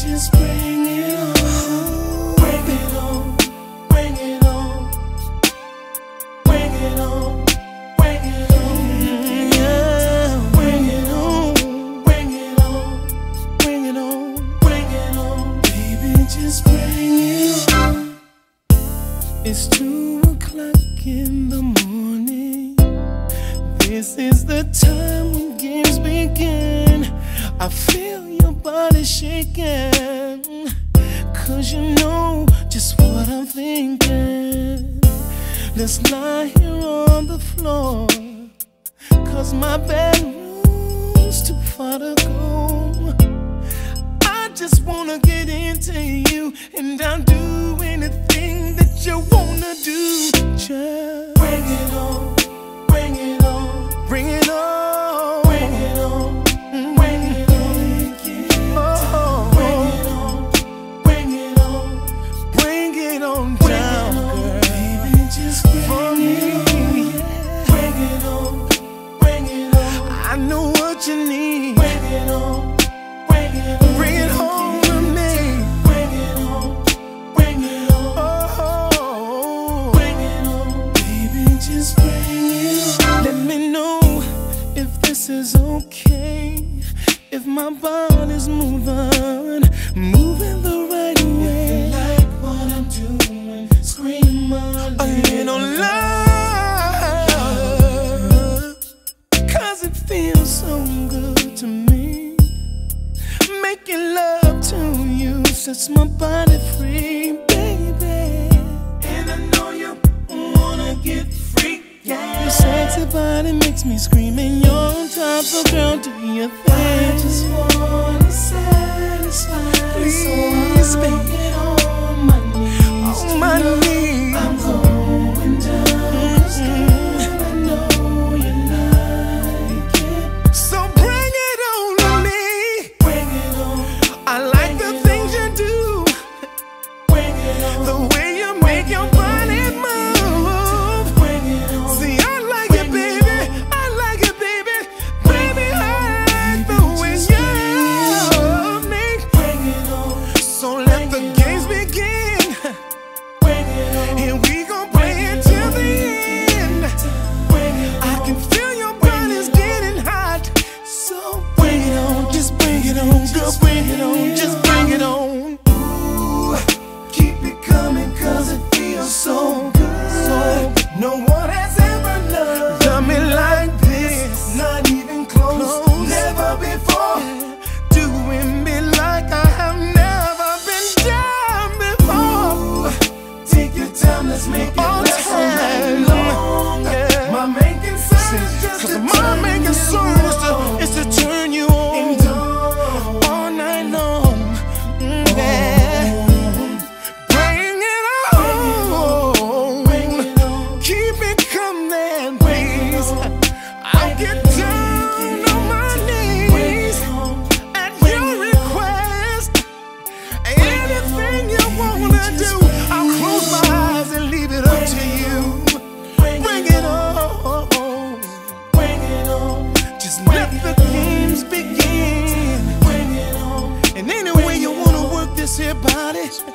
just bring it on. Bring it on. Bring it on. Bring it on. Bring it on. Yeah. Bring it on. Bring it on. Bring it on. Bring it on. Baby, just bring it on. It's 2 o'clock in the morning. This is the time when games begin. I feel your body shaking, 'cause you know just what I'm thinking. Let's lie here on the floor, 'cause my bedroom's too far to go. I just wanna get into you, and I'll do anything that you wanna do. Just bring it on, bring it on, bring it on, bring it on, bring it on, bring it on, bring it on, bring it on down, girl. Baby, just bring it on, bring it on, bring it on. I know what you need. Bring it on, bring it on, bring it home to me. Bring it on, bring it on, oh, bring it on. Baby, just bring it on. Let me know if this is okay, if my body's moving the right way. If you like what I'm doing, scream a little louder, 'cause it feels so good to me. Making love to you sets my body free, baby. And I know you wanna get free, yeah. Your sexy body makes me scream, and you're on top, so girl, do your thing. I just wanna satisfy, please, so I'll get on my knees. On my knees, I'm going down, 'cause girl, I know you like it. So bring it on to me. Bring it on. I like the things you do. Bring it on. The way you make your body move. Bring it on. See, I like it, baby. I like it, baby. Baby, I like the way you love me. Bring it on. So let the games begin. Bring it on. And we gon' play it till the end. Bring it on. I can feel your body's getting hot. So bring it on, just bring it on, girl, bring it on, just bring it on. Ooh, keep it coming, 'cause it feels so good. No one has ever loved me like this, not even close, never before. Doing me like I have never been done before. Ooh, take your time, let's make it last all night long. Yeah. My main concern is just to turn you on all night long. Yeah. Bring it on, keep it coming, please. I'll get down on my knees at your request. Anything you wanna do, I'll close my eyes and leave it up to you. Bring it on, bring it on. Just let the games begin. Bring it on. And any way you wanna work this here body,